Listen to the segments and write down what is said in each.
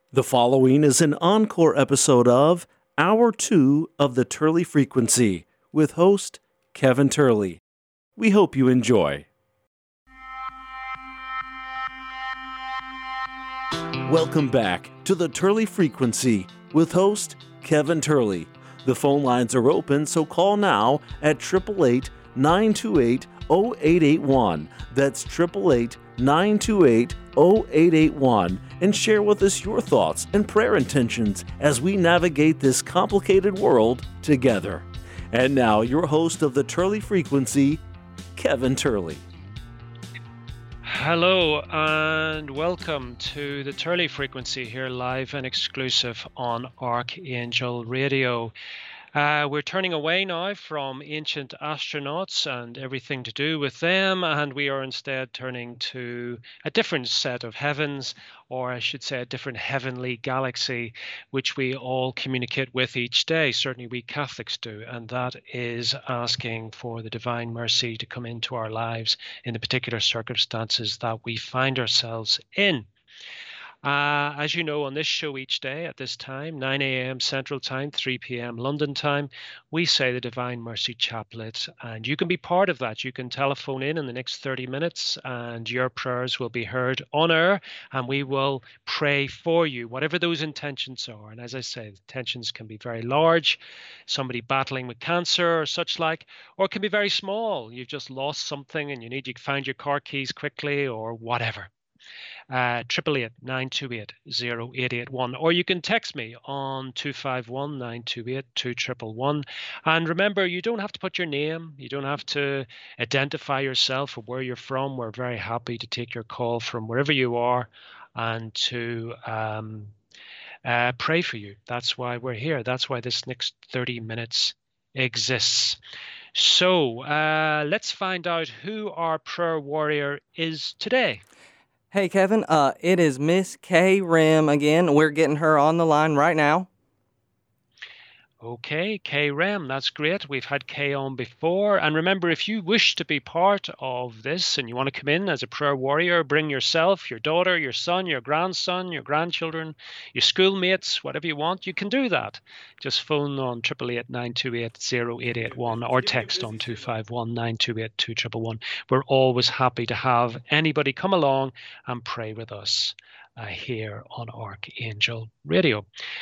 The following is an encore episode of Hour 2 of the Turley Frequency with host Kevin Turley. We hope you enjoy. Welcome back to the Turley Frequency with host Kevin Turley. The phone lines are open, so call now at 888-928-0881. That's 888-928-0881 and share with us your thoughts and prayer intentions as we navigate this complicated world together. And now, your host of the Turley Frequency, Kevin Turley. Hello and welcome to the Turley Frequency here live and exclusive on Archangel Radio. We're turning away now from ancient astronauts and everything to do with them, and we are instead turning to a different set of heavens, or I should say a different heavenly galaxy, which we all communicate with each day. Certainly we Catholics do, and that is asking for the divine mercy to come into our lives in the particular circumstances that we find ourselves in. As you know, on this show each day at this time, 9 a.m. Central Time, 3 p.m. London Time, we say the Divine Mercy Chaplet, and you can be part of that. You can telephone in the next 30 minutes, and your prayers will be heard on air, and we will pray for you, whatever those intentions are. And as I say, the intentions can be very large, somebody battling with cancer or such like, or it can be very small. You've just lost something and you need to find your car keys quickly or whatever. 888-928-0881, or you can text me on 251-928-2111. And remember, you don't have to put your name, you don't have to identify yourself or where you're from. We're very happy to take your call from wherever you are and to pray for you. That's why we're here. That's why this next 30 minutes exists. So let's find out who our prayer warrior is today. Hey, Kevin, it is Miss Kay Rem again. We're getting her on the line right now. Okay, Kay Rem, that's great. We've had Kay on before. And remember, if you wish to be part of this and you want to come in as a prayer warrior, bring yourself, your daughter, your son, your grandson, your grandchildren, your schoolmates, whatever you want, you can do that. Just phone on 888-928-0881 or text on 251-928-2111. We're always happy to have anybody come along and pray with us here on Archangel Radio.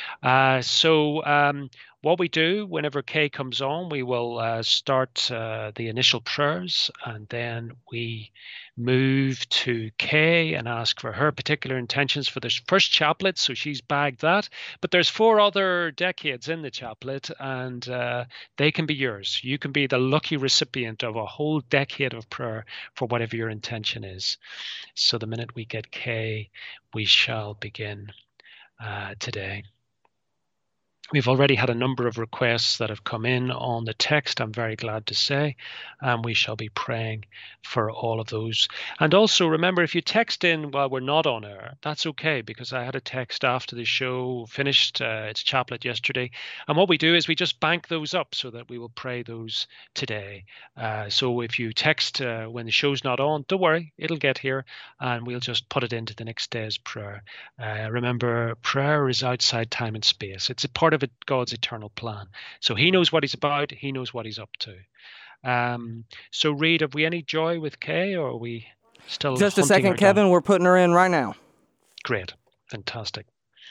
What we do whenever Kay comes on, we will start the initial prayers, and then we move to Kay and ask for her particular intentions for this first chaplet. So she's bagged that. But there's 4 other decades in the chaplet, and they can be yours. You can be the lucky recipient of a whole decade of prayer for whatever your intention is. So the minute we get Kay, we shall begin today. We've already had a number of requests that have come in on the text, I'm very glad to say, and we shall be praying for all of those. And also remember, if you text in while we're not on air, that's okay, because I had a text after the show finished its chaplet yesterday, and what we do is we just bank those up so that we will pray those today. So if you text when the show's not on, don't worry, it'll get here, and we'll just put it into the next day's prayer. Remember, prayer is outside time and space. It's a part of God's eternal plan. So he knows what he's about. He knows what he's up to. So Reed, have we any joy with Kay, or are we still just a second, Kevin? Down? We're putting her in right now. Great. Fantastic.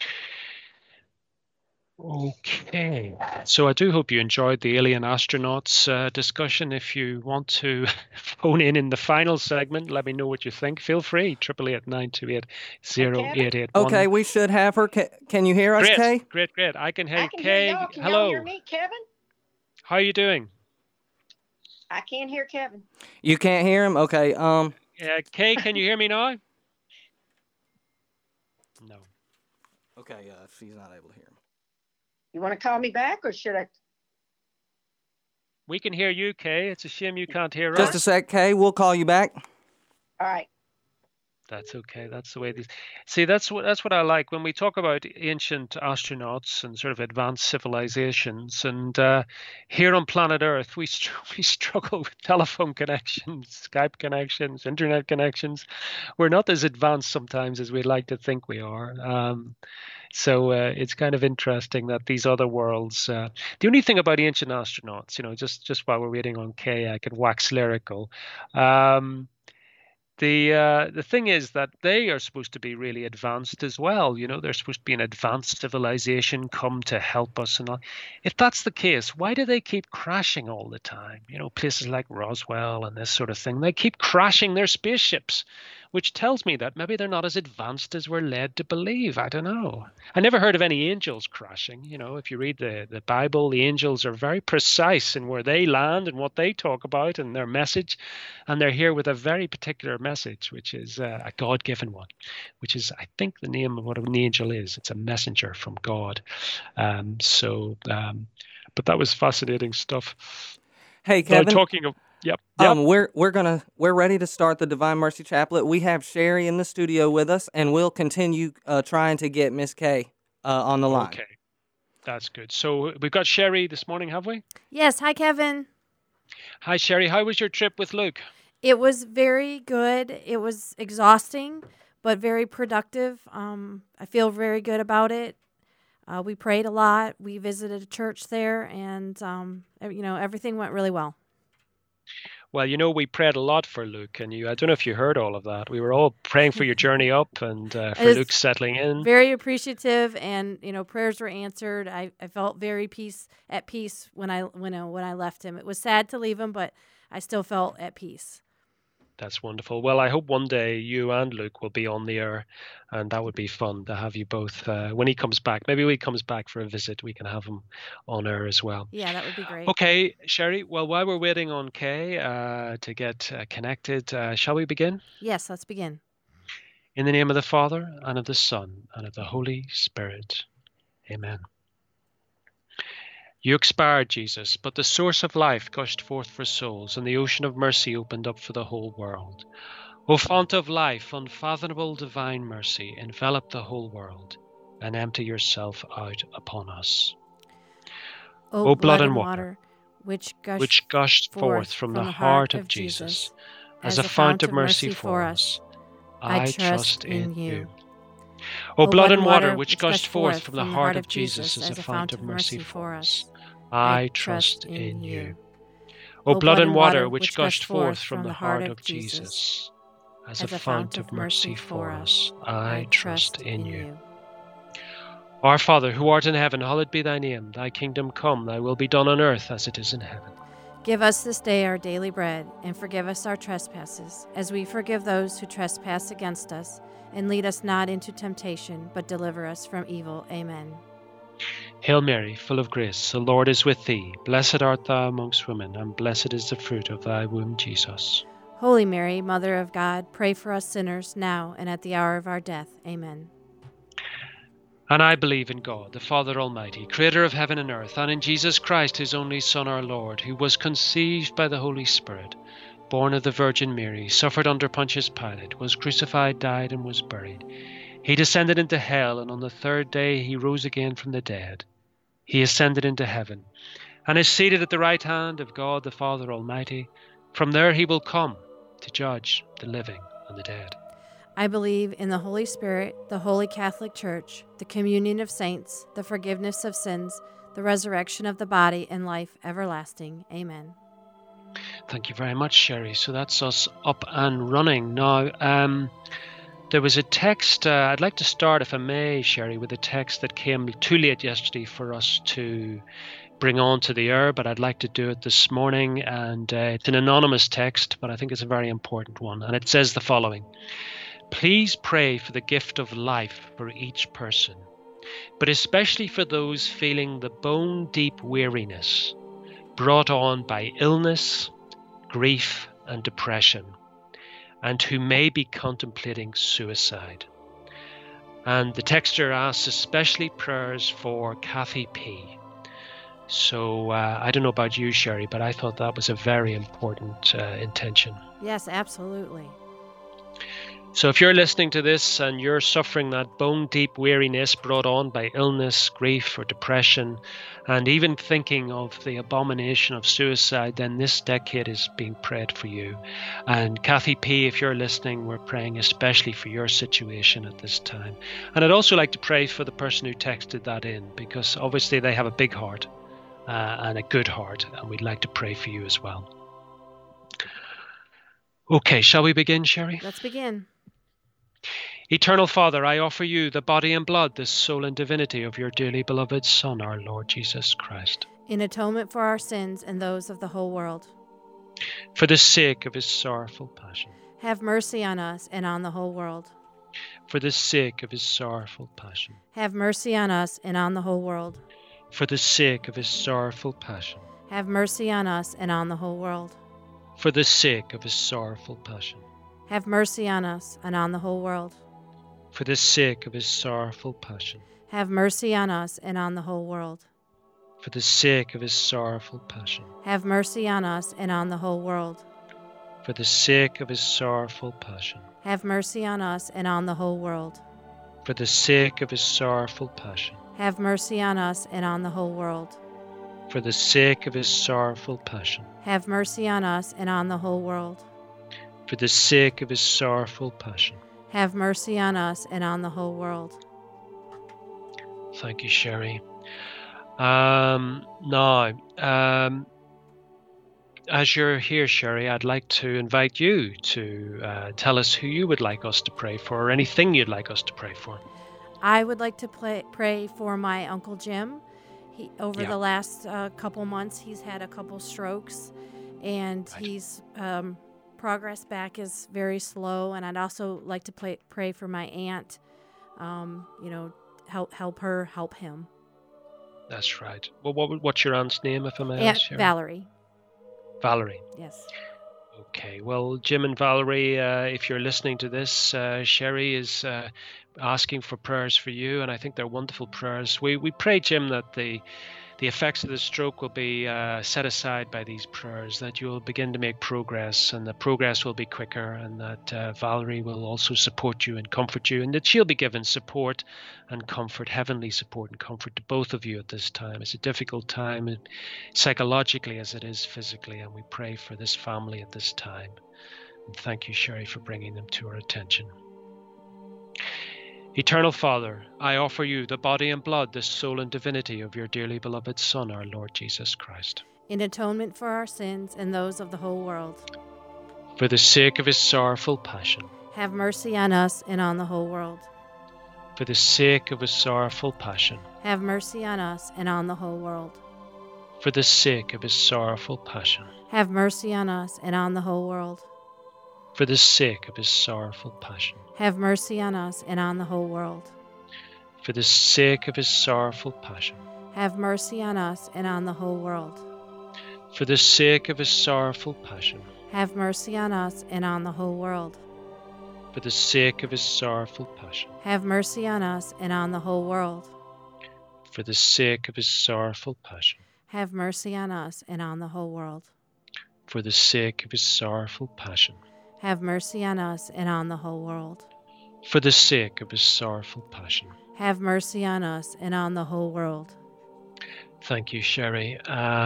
Okay, so I do hope you enjoyed the alien astronauts discussion. If you want to phone in the final segment, let me know what you think. Feel free, 888-928-0881. Okay, we should have her. Can you hear us, Kay? Great. I can hear you, Kay. Hello. Can you hear me, Kevin? How are you doing? I can't hear Kevin. You can't hear him? Okay. Kay, can you hear me now? No. Okay, she's not able to hear him. You want to call me back, or should I? We can hear you, Kay. It's a shame you can't hear us. Just a sec, Kay. We'll call you back. All right. That's okay. That's the way these. See, that's what I like when we talk about ancient astronauts and sort of advanced civilizations. And here on planet Earth, we struggle with telephone connections, Skype connections, internet connections. We're not as advanced sometimes as we'd like to think we are. So it's kind of interesting that these other worlds. The only thing about ancient astronauts, just while we're waiting on Kay, I could wax lyrical. The thing is that they are supposed to be really advanced as well. They're supposed to be an advanced civilization come to help us and all. If that's the case, why do they keep crashing all the time? Places like Roswell and this sort of thing, they keep crashing their spaceships, which tells me that maybe they're not as advanced as we're led to believe. I don't know. I never heard of any angels crashing. If you read the Bible, the angels are very precise in where they land and what they talk about and their message. And they're here with a very particular message, which is a God-given one, which is, I think, the name of what an angel is. It's a messenger from God. But that was fascinating stuff. Hey, Kevin. Talking of, yep. We're ready to start the Divine Mercy Chaplet. We have Sherry in the studio with us, and we'll continue trying to get Miss Kay on the line. Okay, that's good. So we've got Sherry this morning, have we? Yes. Hi, Kevin. Hi, Sherry. How was your trip with Luke? It was very good. It was exhausting, but very productive. I feel very good about it. We prayed a lot. We visited a church there, and everything went really well. Well, we prayed a lot for Luke, and I don't know if you heard all of that. We were all praying for your journey up and for Luke settling in. Very appreciative, and prayers were answered. I felt very at peace when I left him. It was sad to leave him, but I still felt at peace. That's wonderful. Well, I hope one day you and Luke will be on the air, and that would be fun to have you both when he comes back. Maybe when he comes back for a visit, we can have him on air as well. Yeah, that would be great. Okay, Sherry. Well, while we're waiting on Kay to get connected, shall we begin? Yes, let's begin. In the name of the Father, and of the Son, and of the Holy Spirit. Amen. You expired, Jesus, but the source of life gushed forth for souls, and the ocean of mercy opened up for the whole world. O font of life, unfathomable divine mercy, envelop the whole world, and empty yourself out upon us. O blood and water, which gushed forth from the heart of Jesus, as a fount of mercy for us, I trust in you. O blood and water, which gushed forth from the heart of Jesus as a fount of mercy for us, I trust in you. O blood and water, which gushed forth from the heart of Jesus as a fount of mercy for us, I trust in you. Our Father, who art in heaven, hallowed be thy name. Thy kingdom come, thy will be done on earth as it is in heaven. Give us this day our daily bread, and forgive us our trespasses, as we forgive those who trespass against us. And lead us not into temptation, but deliver us from evil. Amen. Hail Mary, full of grace, the Lord is with thee. Blessed art thou amongst women, and blessed is the fruit of thy womb, Jesus. Holy Mary, Mother of God, pray for us sinners, now and at the hour of our death. Amen. And I believe in God, the Father Almighty, creator of heaven and earth, and in Jesus Christ, his only Son, our Lord, who was conceived by the Holy Spirit, born of the Virgin Mary, suffered under Pontius Pilate, was crucified, died, and was buried. He descended into hell, and on the third day he rose again from the dead. He ascended into heaven, and is seated at the right hand of God the Father Almighty. From there he will come to judge the living and the dead. I believe in the Holy Spirit, the Holy Catholic Church, the communion of saints, the forgiveness of sins, the resurrection of the body, and life everlasting. Amen. Thank you very much, Sherry. So that's us up and running. Now, there was a text, I'd like to start, if I may, Sherry, with a text that came too late yesterday for us to bring on to the air, but I'd like to do it this morning. And it's an anonymous text, but I think it's a very important one. And it says the following: Please pray for the gift of life for each person, but especially for those feeling the bone-deep weariness brought on by illness, grief, and depression, and who may be contemplating suicide. And the texter asks especially prayers for Kathy P. So I don't know about you, Sherry, but I thought that was a very important intention. Yes, absolutely. So if you're listening to this and you're suffering that bone-deep weariness brought on by illness, grief, or depression, and even thinking of the abomination of suicide, then this decade is being prayed for you. And Kathy P., if you're listening, we're praying especially for your situation at this time. And I'd also like to pray for the person who texted that in, because obviously they have a big heart and a good heart, and we'd like to pray for you as well. Okay, shall we begin, Sherry? Let's begin. Eternal Father, I offer you the body and blood, the soul and divinity of your dearly beloved Son, our Lord Jesus Christ, In atonement for our sins and those of the whole world. for the sake of his sorrowful passion, Have mercy on us and on the whole world. for the sake of his sorrowful passion, Have mercy on us and on the whole world. for the sake of his sorrowful passion, Have mercy on us and on the whole world. for the sake of his sorrowful passion, Have mercy on us and on the whole world. for the sake of his sorrowful passion, Have mercy on us and on the whole world. for the sake of his sorrowful passion, Have mercy on us and on the whole world. for the sake of his sorrowful passion, Have mercy on us and on the whole world. for the sake of his sorrowful passion, Have mercy on us and on the whole world. for the sake of his sorrowful passion, Have mercy on us and on the whole world. for the sake of his sorrowful passion. Have mercy on us and on the whole world. Thank you, Sherry. Now, as you're here, Sherry, I'd like to invite you to tell us who you would like us to pray for, or anything you'd like us to pray for. I would like to pray for my Uncle Jim. Over Yeah. the last couple months, he's had a couple strokes, and Right. he's progress back is very slow. And I'd also like to pray for my aunt. Help her, help him. That's right. Well, what's your aunt's name, if I may Aunt ask, Sherry? Valerie. Valerie. Yes. Okay. Well, Jim and Valerie, if you're listening to this, Sherry is asking for prayers for you, and I think they're wonderful prayers. We pray, Jim, that the effects of the stroke will be set aside by these prayers, that you'll begin to make progress, and the progress will be quicker, and that Valerie will also support you and comfort you, and that she'll be given support and comfort, heavenly support and comfort to both of you at this time. It's a difficult time, psychologically as it is physically, and we pray for this family at this time. And thank you, Sherry, for bringing them to our attention. Eternal Father, I offer you the body and blood, the soul and divinity of your dearly beloved Son, our Lord Jesus Christ, In atonement for our sins and those of the whole world. for the sake of his sorrowful passion, Have mercy on us and on the whole world. for the sake of his sorrowful passion, Have mercy on us and on the whole world. for the sake of his sorrowful passion, Have mercy on us and on the whole world. for the sake of his sorrowful passion, Have mercy on us and on the whole world. for the sake of his sorrowful passion, Have mercy on us and on the whole world. for the sake of his sorrowful passion, Have mercy on us and on the whole world. for the sake of his sorrowful passion, Have mercy on us and on the whole world. for the sake of his sorrowful passion, Have mercy on us and on the whole world. for the sake of his sorrowful passion, Have mercy on us and on the whole world. for the sake of his sorrowful passion. Have mercy on us and on the whole world. Thank you, Sherry.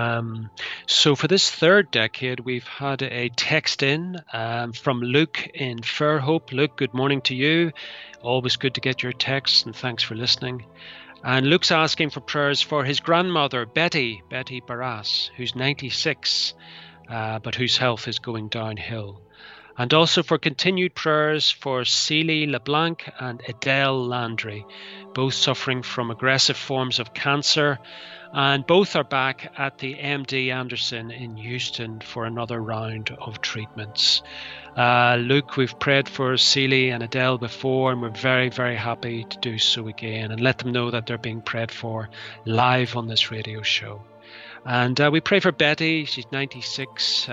So for this third decade, we've had a text in from Luke in Fairhope. Luke, good morning to you. Always good to get your texts, and thanks for listening. And Luke's asking for prayers for his grandmother, Betty Barras, who's 96, but whose health is going downhill. And also for continued prayers for Celie LeBlanc and Adele Landry, both suffering from aggressive forms of cancer, and both are back at the MD Anderson in Houston for another round of treatments. Luke, we've prayed for Celie and Adele before, and we're very, very happy to do so again and let them know that they're being prayed for live on this radio show. And we pray for Betty. She's 96.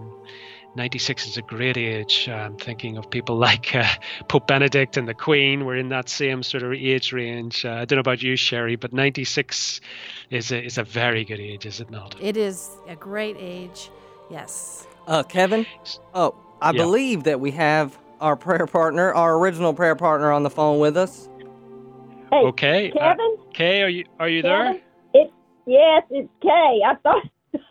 96 is a great age. I'm thinking of people like Pope Benedict and the Queen. We're in that same sort of age range. I don't know about you, Sherry, but 96 is a very good age, is it not? It is a great age. Yes. Kevin? I believe that we have our prayer partner, our original prayer partner, on the phone with us. Hey, Okay. Kevin? Kay, are you there? Kevin? Yes, it's Kay. I thought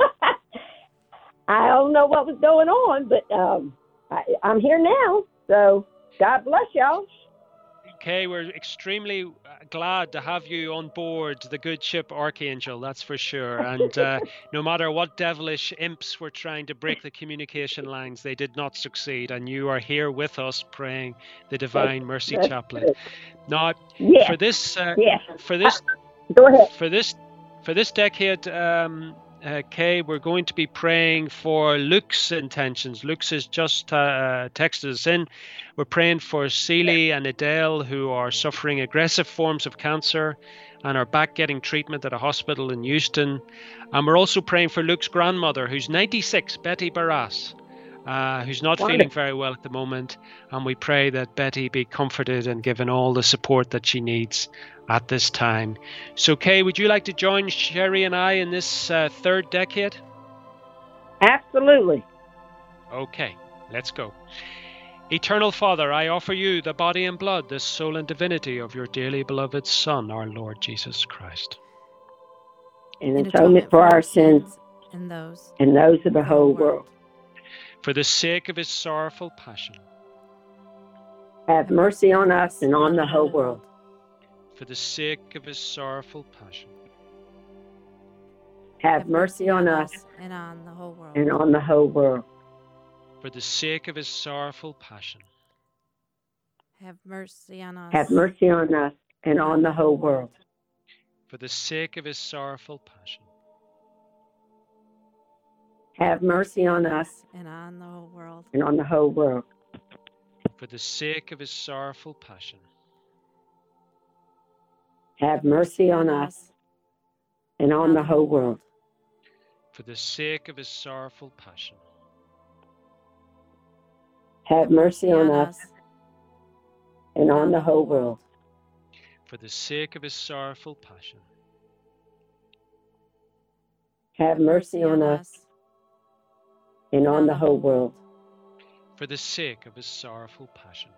I don't know what was going on, but I'm here now. So God bless y'all. Kay, we're extremely glad to have you on board the good ship Archangel, that's for sure. And no matter what devilish imps were trying to break the communication lines, they did not succeed. And you are here with us praying the Divine Mercy Chaplet. Good. Now, Yes. for this, Yes. Go ahead. For this decade, Kay, we're going to be praying for Luke's intentions. Luke's has just texted us in. We're praying for Celie and Adele, who are suffering aggressive forms of cancer and are back getting treatment at a hospital in Houston. And we're also praying for Luke's grandmother, who's 96, Betty Barras, who's not feeling very well at the moment. And we pray that Betty be comforted and given all the support that she needs at this time. So, Kay, would you like to join Sherry and I in this third decade? Absolutely. Okay, let's go. Eternal Father, I offer you the body and blood, the soul and divinity of your dearly beloved Son, our Lord Jesus Christ. In atonement for our sins and those of the whole world. For the sake of his sorrowful passion. Have mercy on us and on the whole world. For the sake of his sorrowful passion. Have mercy on us and on the whole world. and on the whole world. For the sake of his sorrowful passion. Have mercy on us. Have mercy on us and on the whole world. For the sake of his sorrowful passion. Have mercy on us and on the whole world. and on the whole world. For the sake of his sorrowful passion. Have mercy on us and on the whole world. For the sake of his sorrowful passion. Have mercy on us and on the whole world. For the sake of his sorrowful passion. Have mercy on us and on the whole world. For the sake of his sorrowful passion.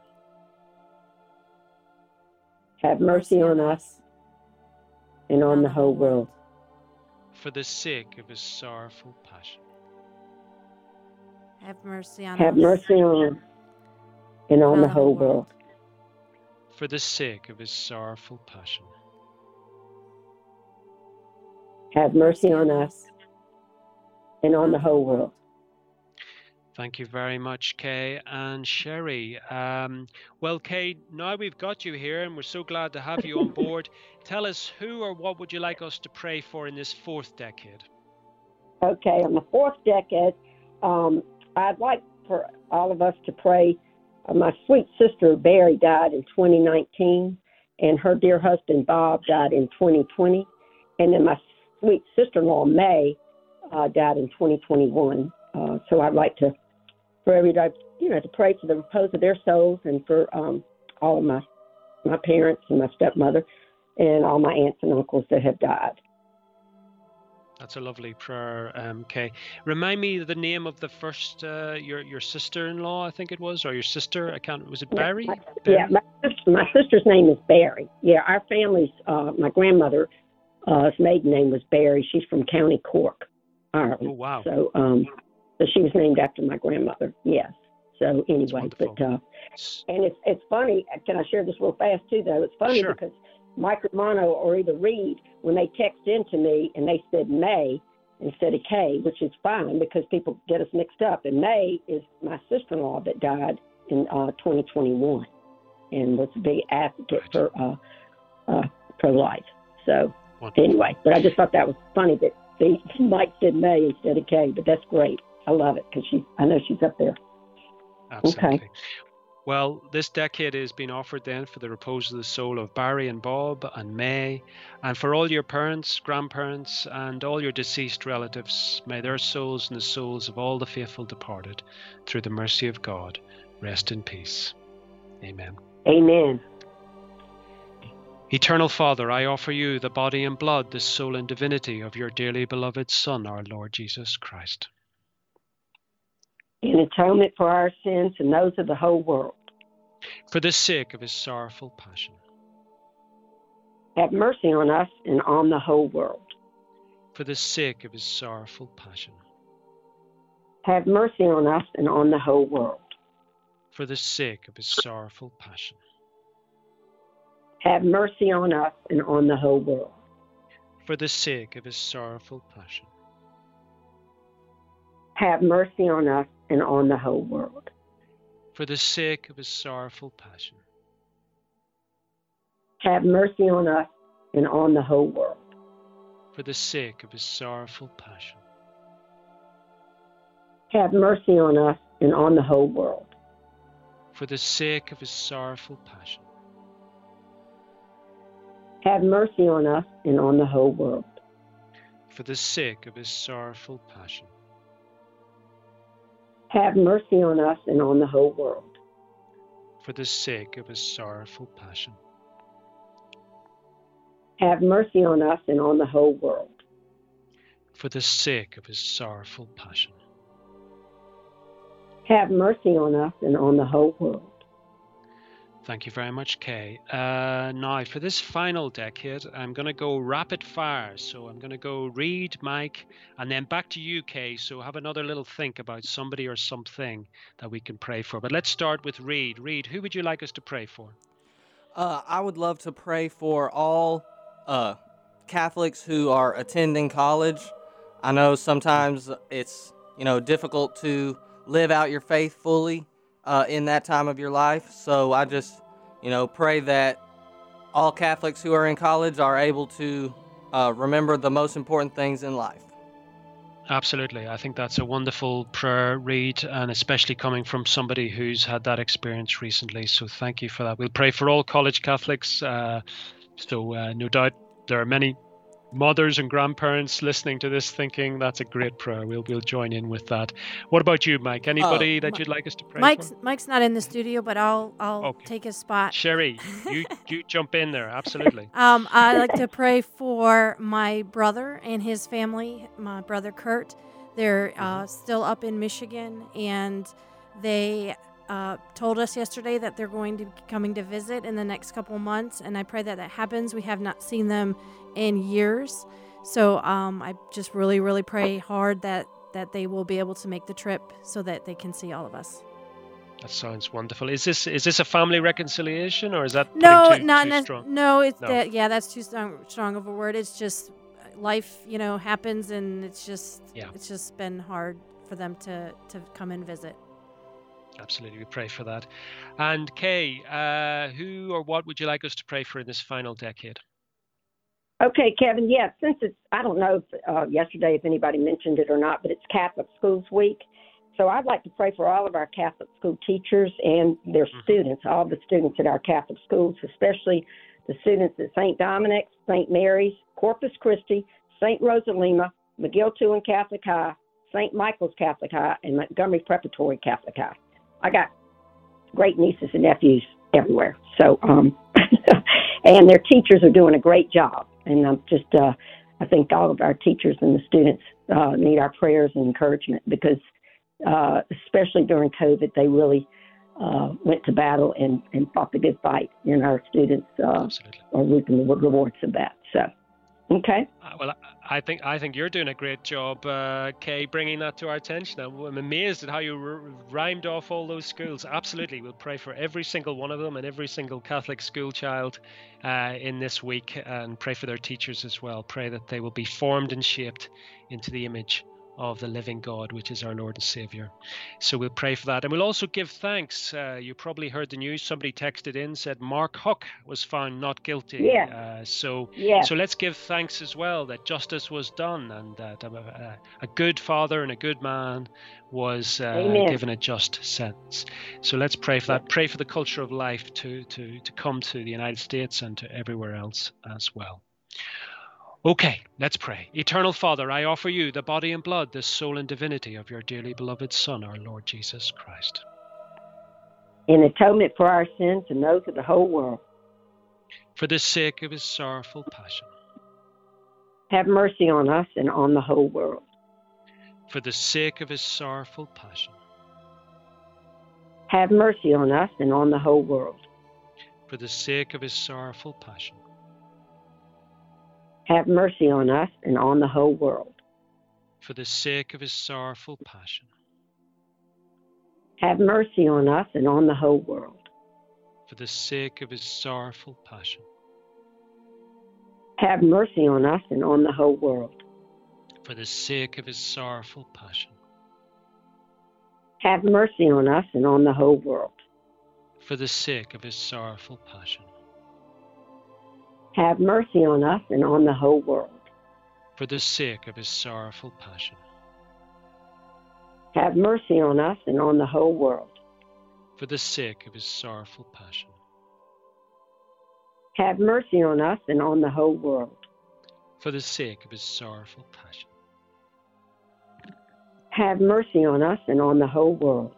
Have mercy on us and on the whole world. For the sake of his sorrowful passion. Have mercy on Have us. mercy on and on the whole world. For the sake of his sorrowful passion. Have mercy on us and on the whole world. Thank you very much, Kay and Sherry. Well, Kay, now we've got you here and we're so glad to have you on board. Tell us who or what would you like us to pray for in this fourth decade? Okay, on the fourth decade, I'd like for all of us to pray. My sweet sister, Barry, died in 2019, and her dear husband, Bob, died in 2020. And then my sweet sister-in-law, May, died in 2021. So I'd like for everybody, to pray for the repose of their souls and for all of my parents and my stepmother and all my aunts and uncles that have died. That's a lovely prayer, Kay. Remind me the name of the first, your sister-in-law, I think it was, or your sister. Was it Barry? Yeah, my sister's name is Barry. Yeah, our family's, my grandmother's maiden name was Barry. She's from County Cork, Ireland. Oh, wow. So she was named after my grandmother. Yes. So anyway, but and it's funny. Can I share this real fast too? Though it's funny Sure. because Mike Romano or either Reed, when they text into me and they said May instead of Kay, which is fine because people get us mixed up. And May is my sister-in-law that died in 2021 and was a big advocate for pro-life. So anyway, but I just thought that was funny that Mike said May instead of Kay, but that's great. I love it because I know she's up there. Absolutely. Okay. Well, this decade is being offered then for the repose of the soul of Barry and Bob and May, and for all your parents, grandparents, and all your deceased relatives. May their souls and the souls of all the faithful departed, through the mercy of God, rest in peace. Amen. Amen. Eternal Father, I offer you the body and blood, the soul and divinity of your dearly beloved Son, our Lord Jesus Christ. In atonement for our sins and those of the whole world. For the sake of his sorrowful passion. Have mercy on us and on the whole world. For the sake of his sorrowful passion. Have mercy on us and on the whole world. For the sake of his sorrowful passion. Have mercy on us and on the whole world. For the sake of his sorrowful passion. Have mercy on us and on the whole world. For the sake of his sorrowful passion. Have mercy on us and on the whole world. For the sake of his sorrowful passion. Have mercy on us and on the whole world. For the sake of his sorrowful passion. Have mercy on us and on the whole world. For the sake of his sorrowful passion. Have mercy on us and on the whole world. For the sake of his sorrowful passion. Have mercy on us and on the whole world. For the sake of his sorrowful passion. Have mercy on us and on the whole world. Thank you very much, Kay. Now, for this final decade, I'm going to go rapid fire. So I'm going to go Reed, Mike, and then back to you, Kay. So have another little think about somebody or something that we can pray for. But let's start with Reed. Reed, who would you like us to pray for? I would love to pray for all Catholics who are attending college. I know sometimes it's difficult to live out your faith fully in that time of your life. So I just pray that all Catholics who are in college are able to remember the most important things in life. Absolutely. I think that's a wonderful prayer, Reed, and especially coming from somebody who's had that experience recently. So thank you for that. We'll pray for all college Catholics. No doubt there are many mothers and grandparents listening to this thinking that's a great prayer. We'll join in with that. What about you, Mike? Anybody that you'd like us to pray for? Mike's not in the studio, but I'll Okay. take his spot. Sherry, you jump in there. Absolutely. I'd like to pray for my brother and his family, my brother Kurt. They're still up in Michigan, and they told us yesterday that they're going to be coming to visit in the next couple months, and I pray that happens. We have not seen them in years, so I just really, really pray hard that they will be able to make the trip so that they can see all of us. That sounds wonderful. Is this a family reconciliation, or is that too strong? No, it's no. That's too strong of a word. It's just life, happens, and it's just been hard for them to come and visit. Absolutely, we pray for that. And Kay, who or what would you like us to pray for in this final decade? Okay, Kevin, since it's, I don't know if yesterday if anybody mentioned it or not, but it's Catholic Schools Week. So I'd like to pray for all of our Catholic school teachers and their students, all the students at our Catholic schools, especially the students at St. Dominic's, St. Mary's, Corpus Christi, St. Rosalima, McGill-Toolen Catholic High, St. Michael's Catholic High, and Montgomery Preparatory Catholic High. I got great nieces and nephews everywhere. So, and their teachers are doing a great job. And I think all of our teachers and the students need our prayers and encouragement because, especially during COVID, they really went to battle and fought the good fight. And our students are reaping the rewards of that. So, okay. Well, I think you're doing a great job, Kay, bringing that to our attention. I'm amazed at how you rhymed off all those schools. Absolutely. We'll pray for every single one of them and every single Catholic school child in this week, and pray for their teachers as well. Pray that they will be formed and shaped into the image of the living God, which is our Lord and Savior. So we'll pray for that. And we'll also give thanks. You probably heard the news. Somebody texted in, said Mark Huck was found not guilty. Yeah. So let's give thanks as well that justice was done and that a good father and a good man was given a just sentence. So let's pray for that. Pray for the culture of life to come to the United States and to everywhere else as well. Okay, let's pray. Eternal Father, I offer you the body and blood, the soul and divinity of your dearly beloved Son, our Lord Jesus Christ. In atonement for our sins and those of the whole world. For the sake of his sorrowful passion. Have mercy on us and on the whole world. For the sake of his sorrowful passion. Have mercy on us and on the whole world. For the sake of his sorrowful passion. Have mercy on us and on the whole world. For the sake of his sorrowful passion. Have mercy on us and on the whole world. For the sake of his sorrowful passion. Have mercy on us and on the whole world. For the sake of his sorrowful passion. Have mercy on us and on the whole world. For the sake of his sorrowful passion. Have mercy on us and on the whole world. For the sake of his sorrowful passion. Have mercy on us and on the whole world. For the sake of his sorrowful passion. Have mercy on us and on the whole world. For the sake of his sorrowful passion. Have mercy on us and on the whole world.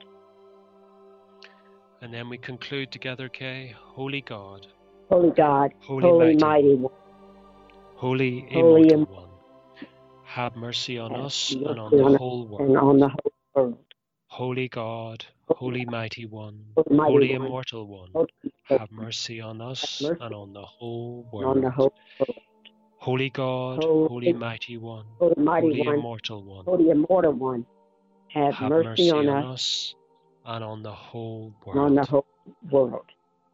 And then we conclude together, Kay. Holy God. Holy God, Holy mighty one. Holy Holy immortal one. Have mercy on us and on the whole world. And on the whole world. Holy God, holy mighty one, Mighty holy one. immortal one, Holy have mercy on us mercy and on the whole and on the world. whole world. Holy God, Holy- holy mighty one, Holy mighty holy one. immortal one, Holy immortal one. Have mercy on us us and on the whole and on the world. whole world.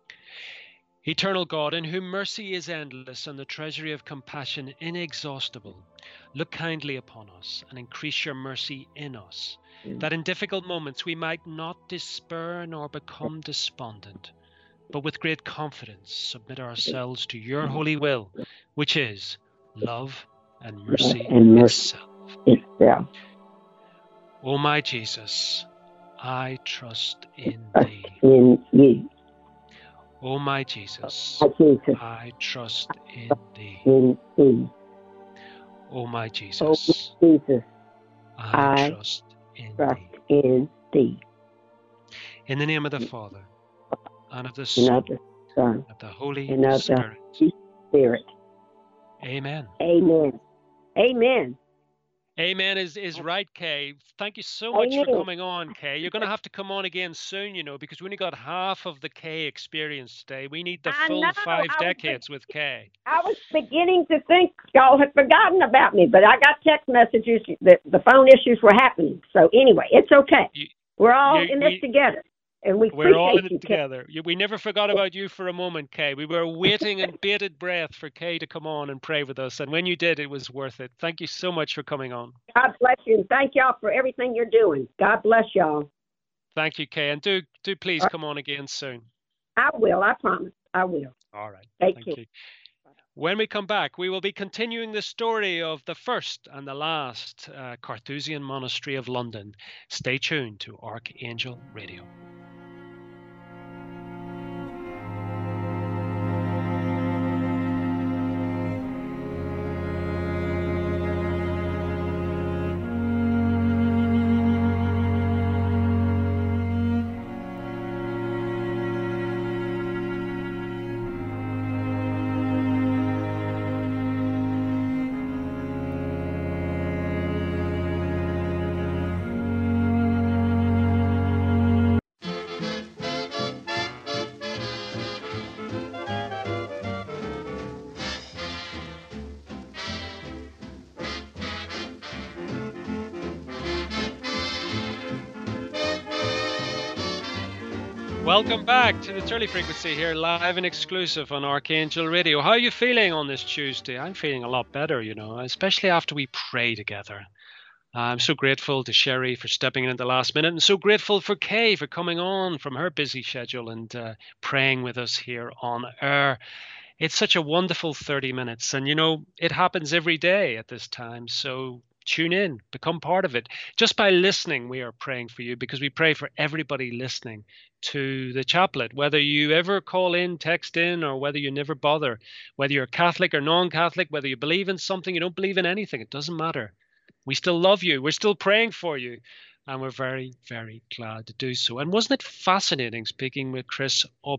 Eternal God, in whom mercy is endless and the treasury of compassion inexhaustible, look kindly upon us and increase your mercy in us, that in difficult moments we might not despair nor become despondent, but with great confidence submit ourselves to your holy will, which is love and mercy And mercy. itself. Yeah. O my Jesus, I trust in thee. In you. O my Jesus, My Jesus. I trust in thee. In thee. O my Oh, Jesus, Jesus. I I trust in Trust thee. in thee. In the name of the Father, and of the And Son, of the Son. and of the Holy And of the Spirit. Spirit. Amen. Amen. Amen. Amen is right, Kay. Thank you so much for Amen. coming on, Kay. You're going to have to come on again soon, because we only got half of the Kay experience today. We need the I full know, 5 I was decades with Kay. I was beginning to think y'all had forgotten about me, but I got text messages that the phone issues were happening. So anyway, it's okay. We're all in this together, and we We're all in appreciate you, it together. We never forgot about you for a moment, Kay. We were waiting in bated breath for Kay to come on and pray with us. And when you did, it was worth it. Thank you so much for coming on. God bless you, and thank y'all for everything you're doing. God bless y'all. Thank you, Kay. And do please come on again soon. I will. I promise. I will. All right. Thank Thank you. you. When we come back, we will be continuing the story of the first and the last Carthusian monastery of London. Stay tuned to Archangel Radio. Welcome back to the Turley Frequency here, live and exclusive on Archangel Radio. How are you feeling on this Tuesday? I'm feeling a lot better, especially after we pray together. I'm so grateful to Sherry for stepping in at the last minute, and so grateful for Kay for coming on from her busy schedule and praying with us here on air. It's such a wonderful 30 minutes, and it happens every day at this time, so tune in, become part of it. Just by listening, we are praying for you, because we pray for everybody listening to the chaplet, whether you ever call in, text in, or whether you never bother, whether you're Catholic or non-Catholic, whether you believe in something, you don't believe in anything, it doesn't matter. We still love you. We're still praying for you. And we're very, very glad to do so. And wasn't it fascinating speaking with Chris Aubeck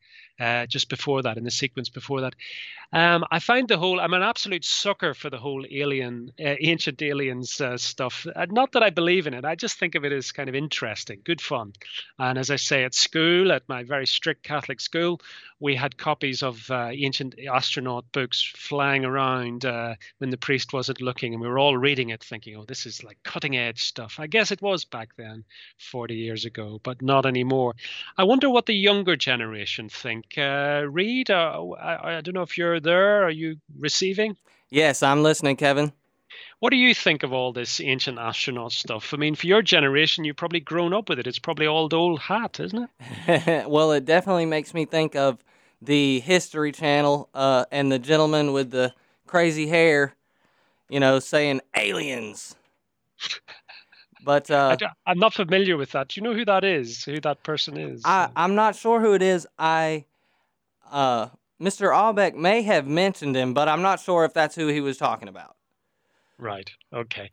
just before that, in the sequence before that. I find I'm an absolute sucker for the whole ancient aliens stuff. Not that I believe in it. I just think of it as kind of interesting, good fun. And as I say, at school, at my very strict Catholic school, we had copies of ancient astronaut books flying around when the priest wasn't looking, and we were all reading it thinking, oh, this is like cutting edge stuff. I guess it was back then, 40 years ago, but not anymore. I wonder what the younger generation think. Reed, I don't know if you're there. Are you receiving? Yes, I'm listening, Kevin. What do you think of all this ancient astronaut stuff? I mean, for your generation, you've probably grown up with it. It's probably old hat, isn't it? Well, it definitely makes me think of the History Channel and the gentleman with the crazy hair, saying aliens. But I'm not familiar with that. Do you know who that is? Who that person is? I'm not sure who it is. Mr. Albeck may have mentioned him, but I'm not sure if that's who he was talking about. Right. Okay.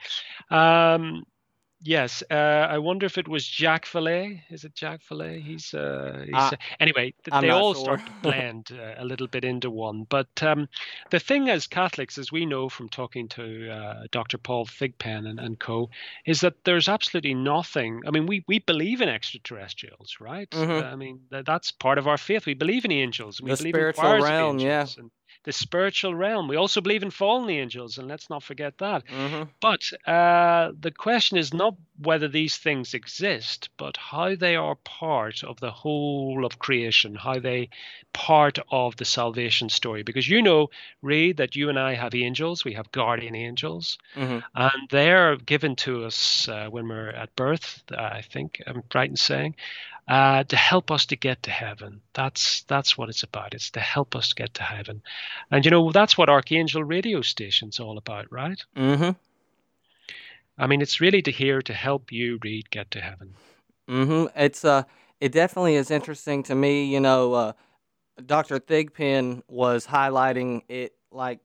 Yes. I wonder if it was Jacques Vallée. Is it Jacques Vallée? Anyway, they all start to blend a little bit into one. But the thing as Catholics, as we know from talking to Dr. Paul Thigpen and co, is that there's absolutely nothing. I mean, we believe in extraterrestrials, right? Mm-hmm. I mean, that's part of our faith. We believe in angels. We the believe spiritual in realm, yeah. The spiritual realm. We also believe in fallen angels, and let's not forget that. Mm-hmm. But the question is not whether these things exist, but how they are part of the whole of creation, how they part of the salvation story. Because Reed, that you and I have angels, we have guardian angels, mm-hmm. and they're given to us when we're at birth, I think I'm right in saying, to help us to get to heaven. That's what it's about. It's to help us to get to heaven. And that's what Archangel radio station's all about, right? Mm-hmm. I mean, it's really to help you, Reed, get to heaven. Mm-hmm. It definitely is interesting to me. Dr. Thigpen was highlighting it like,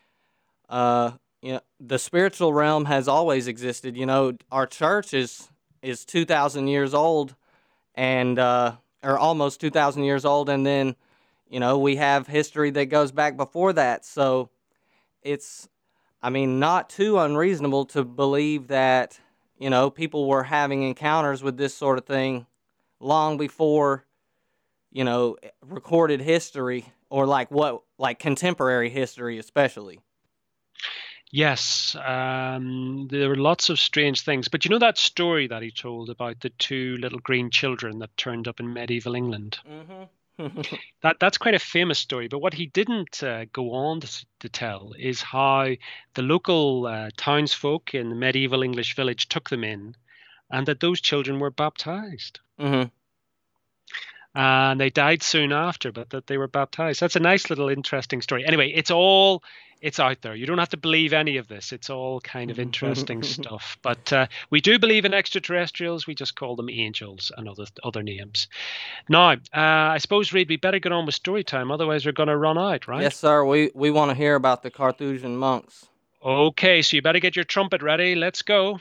the spiritual realm has always existed. Our church is 2,000 years old, and or almost 2,000 years old, and then we have history that goes back before that. So it's, not too unreasonable to believe that people were having encounters with this sort of thing long before recorded history, or like contemporary history especially. Yes, there were lots of strange things. But that story that he told about the two little green children that turned up in medieval England? Mm-hmm. That's quite a famous story. But what he didn't go on to tell is how the local townsfolk in the medieval English village took them in, and that those children were baptized. Mm-hmm. And they died soon after, but that they were baptized. That's a nice little interesting story. Anyway, it's out there. You don't have to believe any of this. It's all kind of interesting stuff. But we do believe in extraterrestrials. We just call them angels and other names. Now, I suppose, Reed, we better get on with story time. Otherwise, we're going to run out, right? Yes, sir. We want to hear about the Carthusian monks. Okay, so you better get your trumpet ready. Let's go.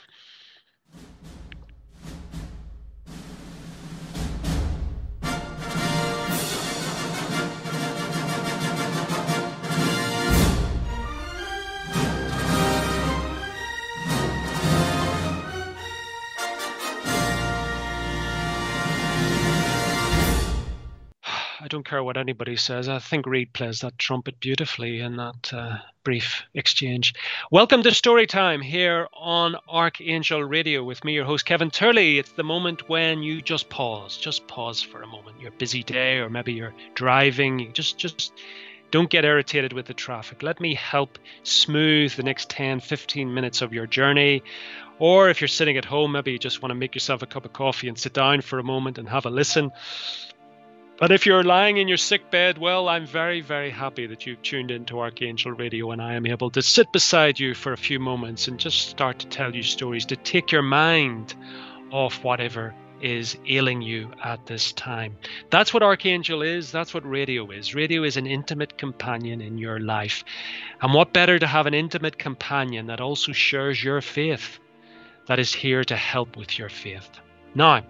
I don't care what anybody says. I think Reed plays that trumpet beautifully in that brief exchange. Welcome to Storytime here on Archangel Radio with me, your host, Kevin Turley. It's the moment when you just pause for a moment. Your busy day, or maybe you're driving. You just don't get irritated with the traffic. Let me help smooth the next 10, 15 minutes of your journey. Or if you're sitting at home, maybe you just want to make yourself a cup of coffee and sit down for a moment and have a listen. But if you're lying in your sick bed, well, I'm very, very happy that you've tuned into Archangel Radio, and I am able to sit beside you for a few moments and just start to tell you stories, to take your mind off whatever is ailing you at this time. That's what Archangel is. That's what radio is. Radio is an intimate companion in your life. And what better to have an intimate companion that also shares your faith, that is here to help with your faith. Now,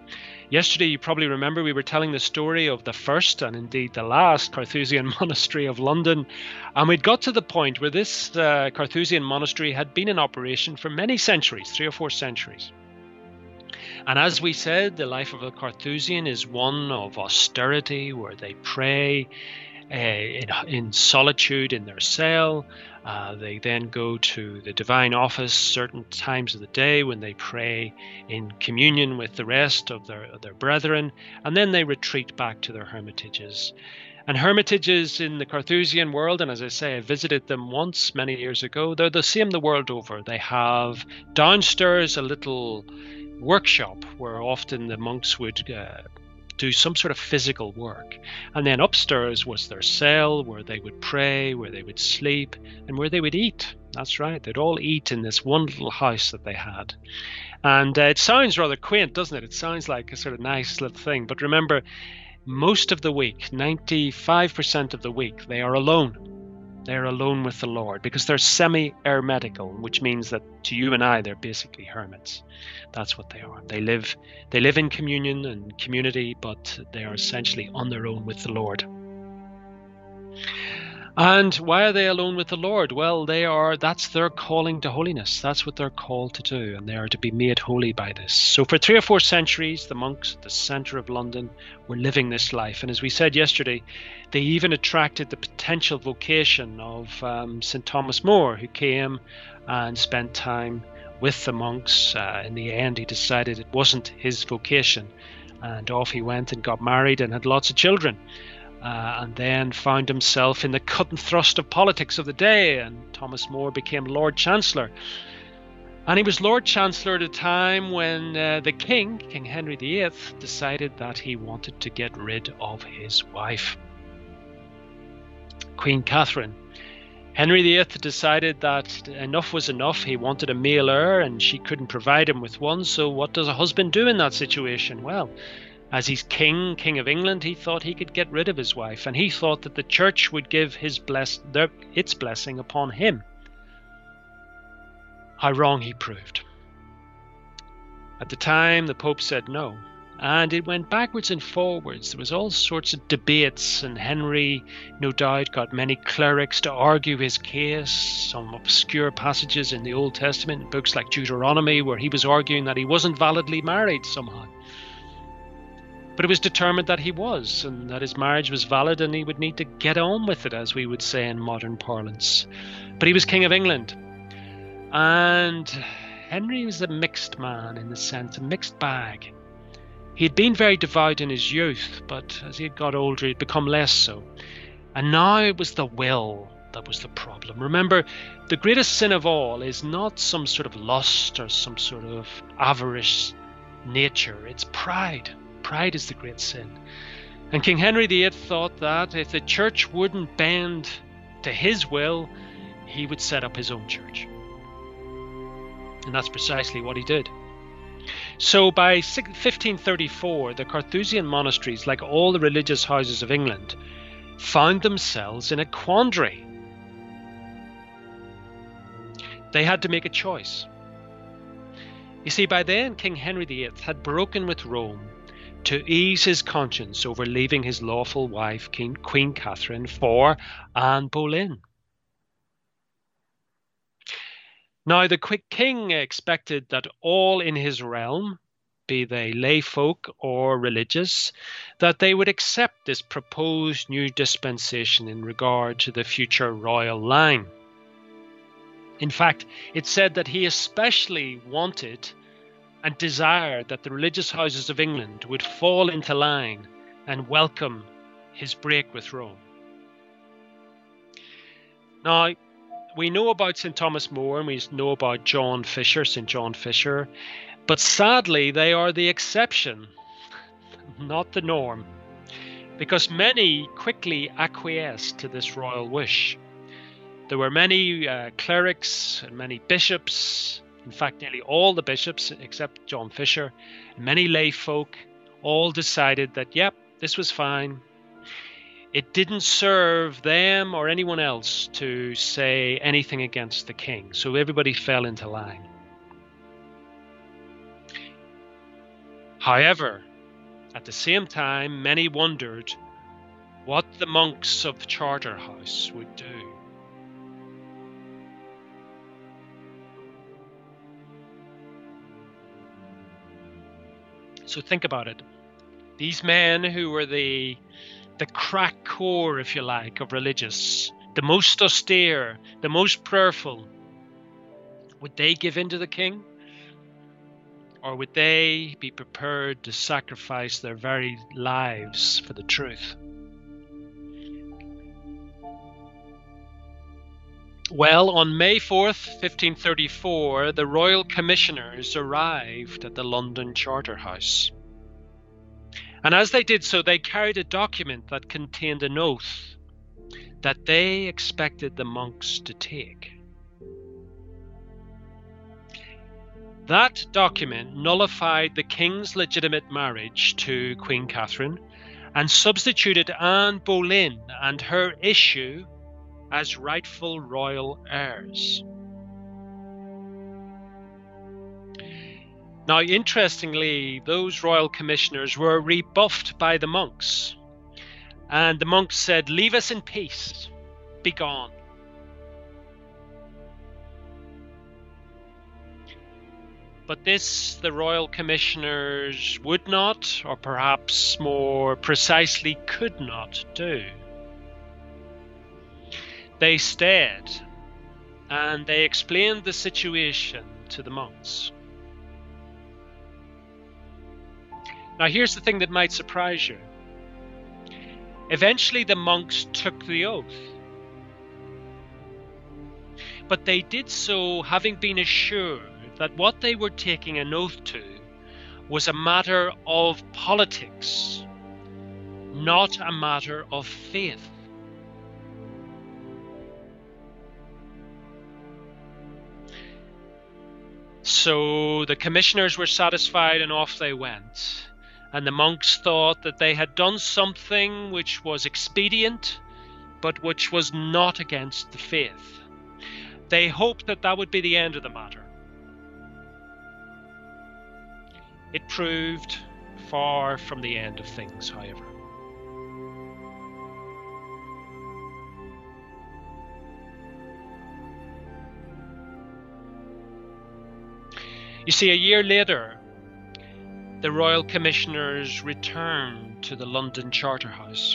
Yesterday, you probably remember we were telling the story of the first and indeed the last Carthusian monastery of London. And we'd got to the point where this Carthusian monastery had been in operation for many centuries, 3 or 4 centuries. And as we said, the life of a Carthusian is one of austerity, where they pray in solitude in their cell. They then go to the divine office certain times of the day when they pray in communion with the rest of their brethren, and then they retreat back to their hermitages. And hermitages in the Carthusian world, and as I say, I visited them once many years ago, they're the same the world over. They have downstairs a little workshop where often the monks would do some sort of physical work. And then upstairs was their cell where they would pray, where they would sleep, and where they would eat. That's right, they'd all eat in this one little house that they had. And it sounds rather quaint, doesn't it? It sounds like a sort of nice little thing. But remember, most of the week, 95% of the week, they are alone. They're alone with the Lord because they're semi-hermetical, which means that to you and I, they're basically hermits. That's what they are. They live in communion and community, but they are essentially on their own with the Lord. And why are they alone with the Lord? Well, that's their calling to holiness. That's what they're called to do, and they are to be made holy by this. So for 3 or 4 centuries, the monks at the centre of London were living this life. And as we said yesterday, they even attracted the potential vocation of St. Thomas More, who came and spent time with the monks. In the end, he decided it wasn't his vocation, and off he went and got married and had lots of children. And then found himself in the cut and thrust of politics of the day, and Thomas More became Lord Chancellor. And he was Lord Chancellor at a time when the King Henry VIII, decided that he wanted to get rid of his wife, Queen Catherine. Henry VIII decided that enough was enough. He wanted a male heir, and she couldn't provide him with one. So what does a husband do in that situation? Well, as he's king of England, he thought he could get rid of his wife, and he thought that the church would give its blessing upon him. How wrong he proved. At the time, the Pope said no, and it went backwards and forwards. There was all sorts of debates, and Henry, no doubt, got many clerics to argue his case. Some obscure passages in the Old Testament, books like Deuteronomy, where he was arguing that he wasn't validly married somehow. But it was determined that he was, and that his marriage was valid, and he would need to get on with it, as we would say in modern parlance. But he was King of England. And Henry was a mixed man, in the sense, a mixed bag. He had been very devout in his youth, but as he had got older, he had become less so. And now it was the will that was the problem. Remember, the greatest sin of all is not some sort of lust or some sort of avarice nature. It's pride. Pride is the great sin. And King Henry VIII thought that if the church wouldn't bend to his will, he would set up his own church. And that's precisely what he did. So by 1534, the Carthusian monasteries, like all the religious houses of England, found themselves in a quandary. They had to make a choice. You see, by then, King Henry VIII had broken with Rome to ease his conscience over leaving his lawful wife, Queen Catherine, for Anne Boleyn. Now, the king expected that all in his realm, be they lay folk or religious, that they would accept this proposed new dispensation in regard to the future royal line. In fact, it said that he especially wanted and desired that the religious houses of England would fall into line and welcome his break with Rome. Now, we know about St. Thomas More and we know about St. John Fisher, but sadly they are the exception, not the norm, because many quickly acquiesced to this royal wish. There were many clerics and many bishops, in fact nearly all the bishops except John Fisher, and many lay folk all decided that, yep, this was fine. It didn't serve them or anyone else to say anything against the king, so everybody fell into line. However, At the same time, many wondered what the monks of Charterhouse would do. So think about it. These men who were the crack core, if you like, of religious, the most austere, the most prayerful, would they give in to the king? Or would they be prepared to sacrifice their very lives for the truth? Well, on May 4th, 1534, the Royal Commissioners arrived at the London Charterhouse. And as they did so, they carried a document that contained an oath that they expected the monks to take. That document nullified the king's legitimate marriage to Queen Catherine and substituted Anne Boleyn and her issue as rightful royal heirs. Now, interestingly, those royal commissioners were rebuffed by the monks, and the monks said, "Leave us in peace, be gone." But this the royal commissioners would not, or perhaps more precisely could not do. They stayed, and they explained the situation to the monks. Now here's the thing that might surprise you. Eventually the monks took the oath. But they did so having been assured that what they were taking an oath to was a matter of politics, not a matter of faith. So the commissioners were satisfied and off they went. And the monks thought that they had done something which was expedient, but which was not against the faith. They hoped that that would be the end of the matter. It proved far from the end of things, however. You see, a year later, the Royal Commissioners returned to the London Charterhouse.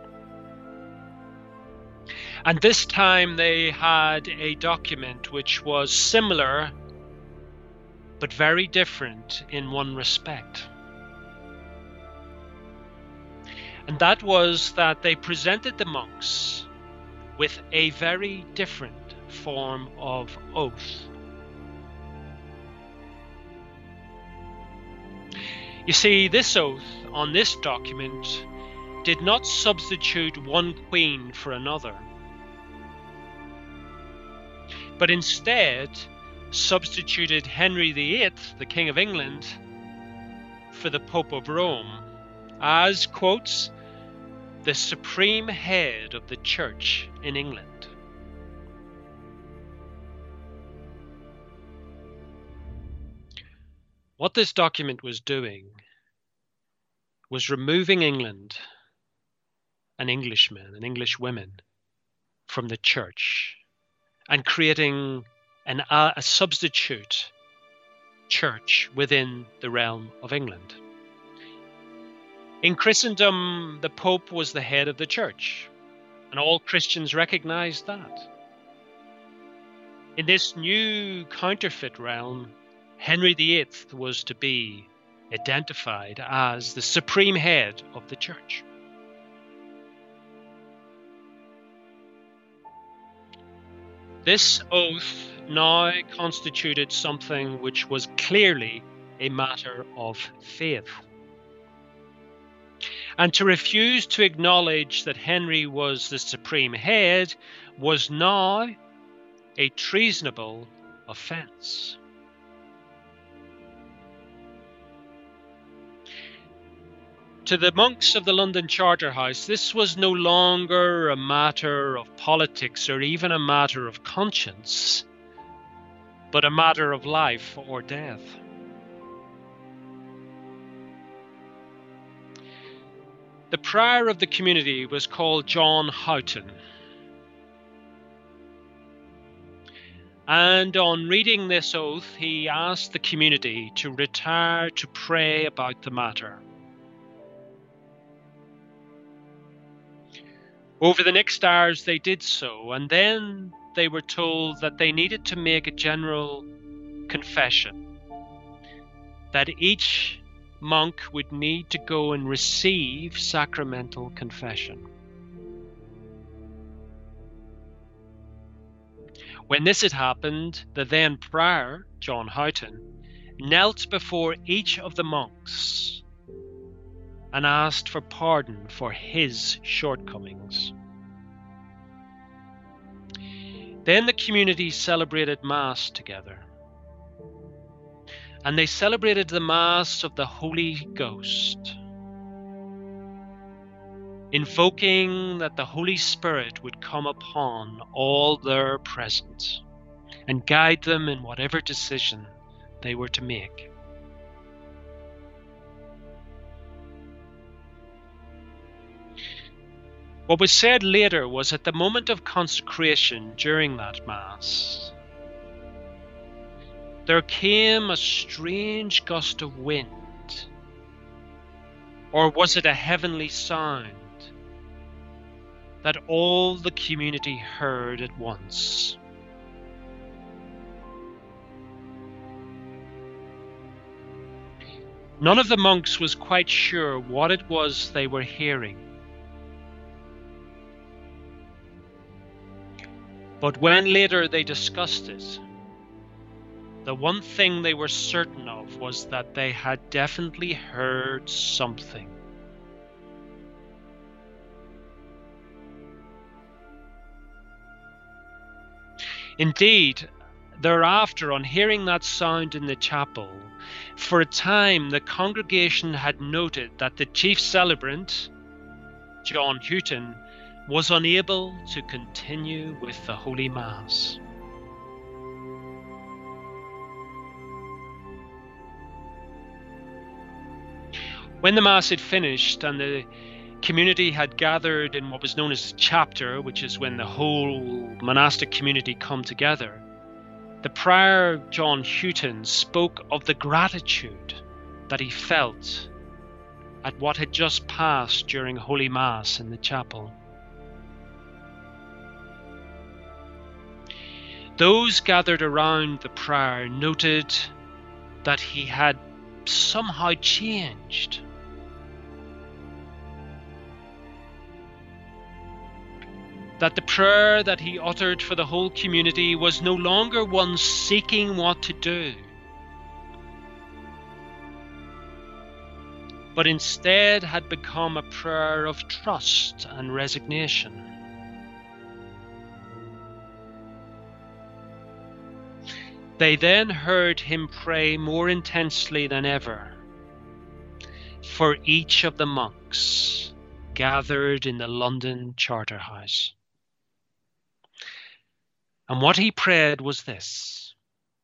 And this time they had a document which was similar, but very different in one respect. And that was that they presented the monks with a very different form of oath. You see, this oath on this document did not substitute one queen for another, but instead substituted Henry VIII, the King of England, for the Pope of Rome, as, quotes, the supreme head of the Church in England. What this document was doing was removing England and Englishmen and English women from the church and creating a substitute church within the realm of England. In Christendom, the Pope was the head of the church, and all Christians recognized that. In this new counterfeit realm, Henry VIII was to be identified as the supreme head of the church. This oath now constituted something which was clearly a matter of faith. And to refuse to acknowledge that Henry was the supreme head was now a treasonable offense. To the monks of the London Charterhouse, this was no longer a matter of politics or even a matter of conscience, but a matter of life or death. The prior of the community was called John Houghton. And on reading this oath, he asked the community to retire to pray about the matter. Over the next hours they did so, and then they were told that they needed to make a general confession, that each monk would need to go and receive sacramental confession. When this had happened, the then prior, John Houghton, knelt before each of the monks and asked for pardon for his shortcomings. Then the community celebrated Mass together. And they celebrated the Mass of the Holy Ghost, invoking that the Holy Spirit would come upon all there present and guide them in whatever decision they were to make. What was said later was at the moment of consecration during that Mass, there came a strange gust of wind, or was it a heavenly sound that all the community heard at once? None of the monks was quite sure what it was they were hearing. But when later they discussed it, the one thing they were certain of was that they had definitely heard something. Indeed, thereafter, on hearing that sound in the chapel, for a time the congregation had noted that the chief celebrant, John Houghton, was unable to continue with the Holy Mass. When the Mass had finished and the community had gathered in what was known as a chapter, which is when the whole monastic community come together, the prior John Houghton spoke of the gratitude that he felt at what had just passed during Holy Mass in the chapel. Those gathered around the prior noted that he had somehow changed. That the prayer that he uttered for the whole community was no longer one seeking what to do, but instead had become a prayer of trust and resignation. They then heard him pray more intensely than ever for each of the monks gathered in the London Charterhouse. And what he prayed was this: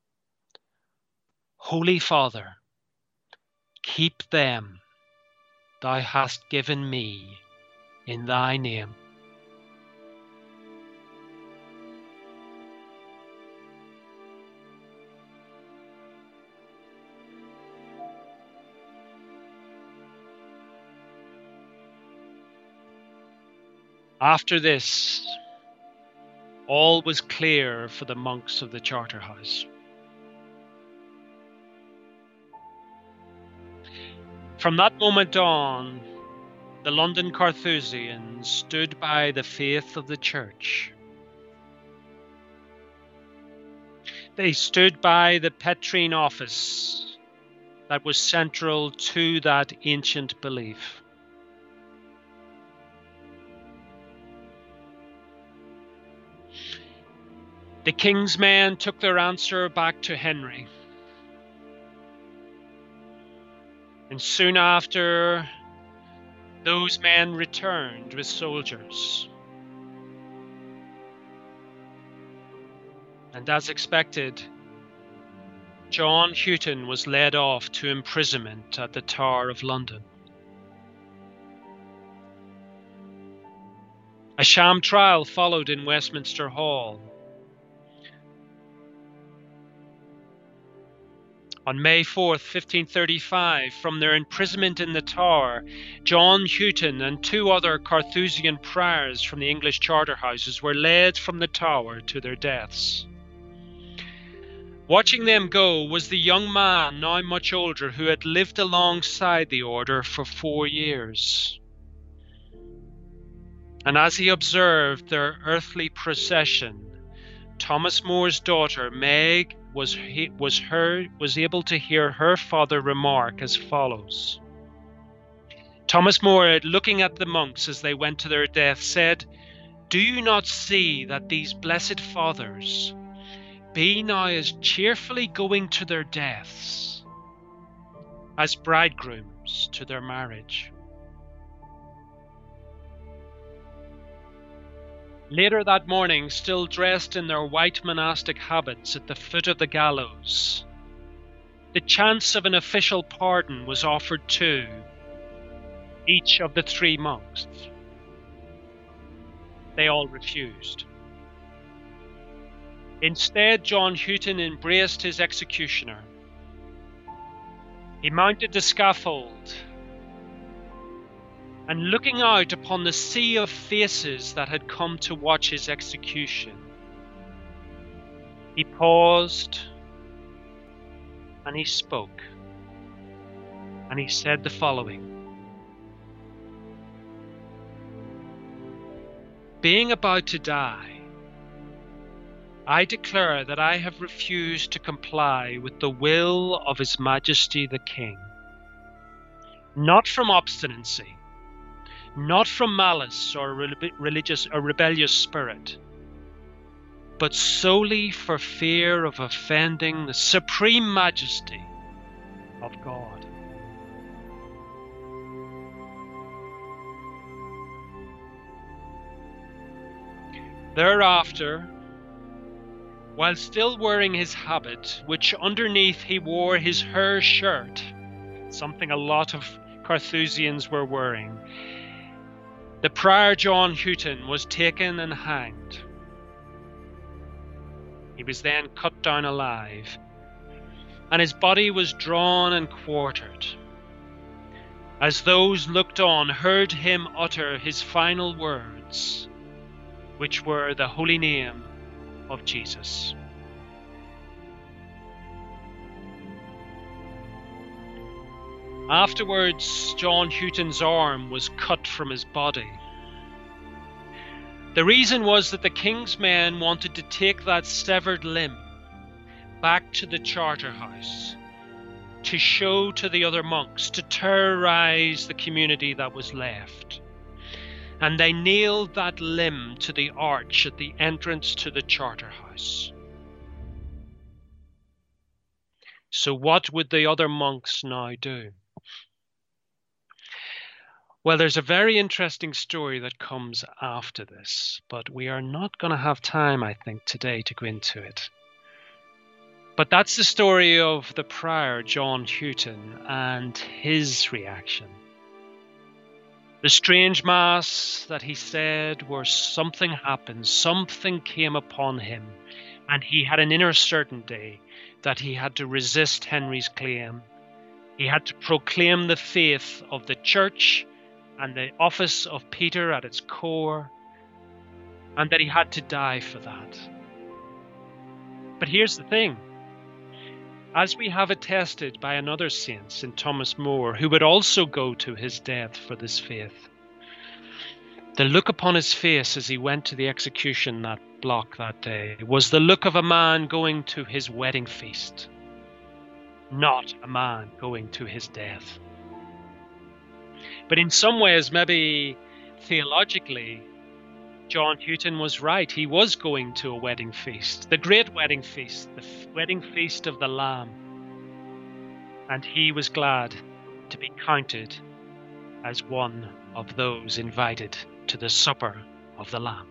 Holy Father, keep them thou hast given me in thy name. After this, all was clear for the monks of the Charterhouse. From that moment on, the London Carthusians stood by the faith of the Church. They stood by the Petrine office that was central to that ancient belief. The king's men took their answer back to Henry. And soon after, those men returned with soldiers. And as expected, John Houghton was led off to imprisonment at the Tower of London. A sham trial followed in Westminster Hall. On May 4th, 1535, from their imprisonment in the Tower, John Houghton and 2 other Carthusian priors from the English Charterhouses were led from the Tower to their deaths. Watching them go was the young man, now much older, who had lived alongside the order for 4 years. And as he observed their earthly procession, Thomas More's daughter, Meg, was able to hear her father remark as follows. Thomas More, looking at the monks as they went to their death, said, "Do you not see that these blessed fathers be now as cheerfully going to their deaths as bridegrooms to their marriage?" Later that morning, still dressed in their white monastic habits at the foot of the gallows, the chance of an official pardon was offered to each of the 3 monks. They all refused. Instead, John Houghton embraced his executioner. He mounted the scaffold, and looking out upon the sea of faces that had come to watch his execution, he paused and he spoke, and he said the following: "Being about to die, I declare that I have refused to comply with the will of His Majesty the King, not from obstinacy, not from malice or religious or rebellious spirit, but solely for fear of offending the supreme majesty of God." Thereafter, while still wearing his habit, which underneath he wore his hair shirt, something a lot of Carthusians were wearing, the prior John Houghton was taken and hanged. He was then cut down alive, and his body was drawn and quartered, as those looked on heard him utter his final words, which were the holy name of Jesus. Afterwards, John Houghton's arm was cut from his body. The reason was that the king's men wanted to take that severed limb back to the Charterhouse to show to the other monks, to terrorize the community that was left. And they nailed that limb to the arch at the entrance to the Charterhouse. So what would the other monks now do? Well, there's a very interesting story that comes after this, but we are not going to have time, I think, today to go into it. But that's the story of the prior, John Houghton, and his reaction. The strange mass that he said where something happened, something came upon him, and he had an inner certainty that he had to resist Henry's claim. He had to proclaim the faith of the church and the office of Peter at its core, and that he had to die for that. But here's the thing. As we have attested by another saint, St. Thomas More, who would also go to his death for this faith, the look upon his face as he went to the execution block that day was the look of a man going to his wedding feast, not a man going to his death. But in some ways, maybe theologically, John Houghton was right. He was going to a wedding feast, the great wedding feast, the wedding feast of the Lamb. And he was glad to be counted as one of those invited to the supper of the Lamb.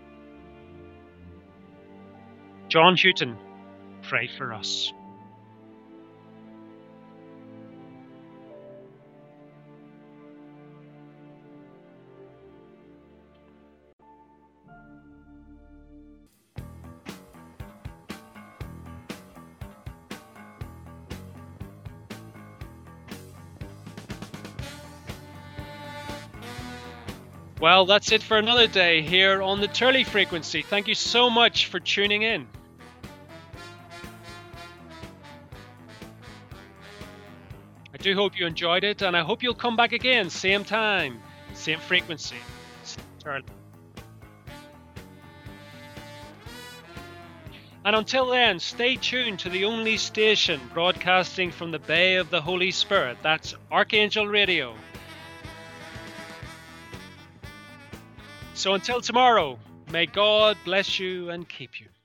John Houghton, pray for us. Well, that's it for another day here on the Turley Frequency. Thank you so much for tuning in. I do hope you enjoyed it, and I hope you'll come back again, same time, same frequency. Turley. And until then, stay tuned to the only station broadcasting from the Bay of the Holy Spirit. That's Archangel Radio. So until tomorrow, may God bless you and keep you.